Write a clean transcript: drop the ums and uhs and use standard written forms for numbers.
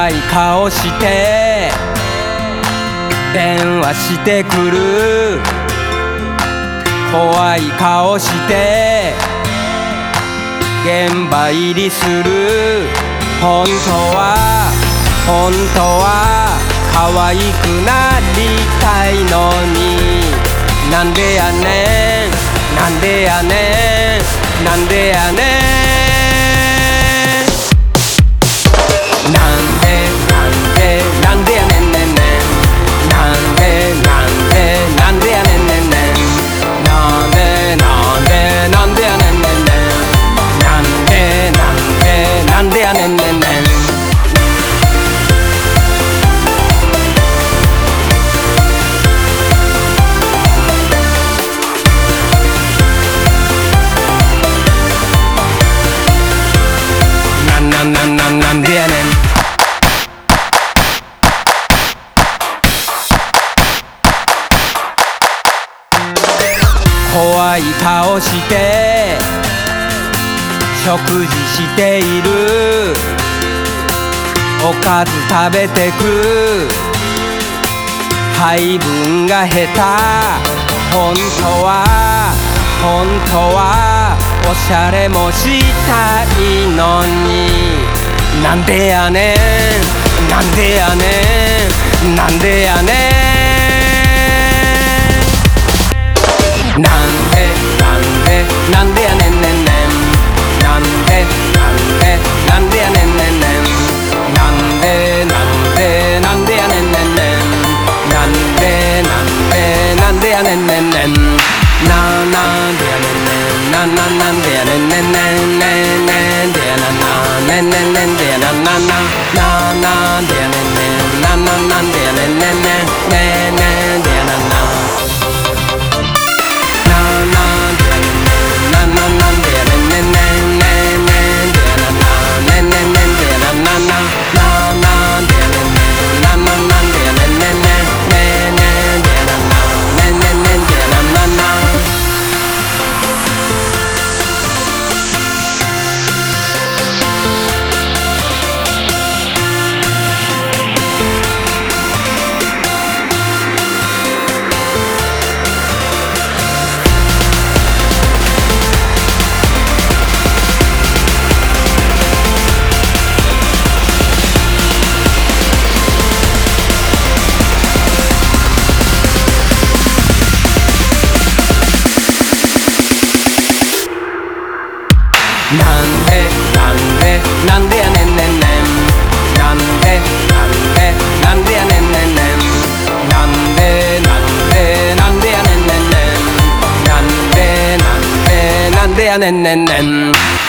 怖い顔して電話してくる。怖い顔して現場入りする。本当は可愛くなりたいのに、なんでやねんなんでやねんなんでやねんなんでなんでやねんねんねんなんでなんでやねんねんねんなんでなんでやねんねんねんなんでやねんねんねん。なんでやねん。怖い顔して食事している。おかず食べてく。配分が下手。本当はおしゃれもしたいのに、なんでやねんなんでやねんなんでやねんなんでやねんねんねんなんでやねんねんねんなんでやねんねんねんなんでやねんねんねんなんでやねんねんなんでやねんねんねんなんでやねんねんねんでやなんでやねんねんなんでやねんねんなんでやねんねんねんでやなんなんでやねんねんねんなんでやねんねんねんなんでやねんねんねんなんでやねんねんねん。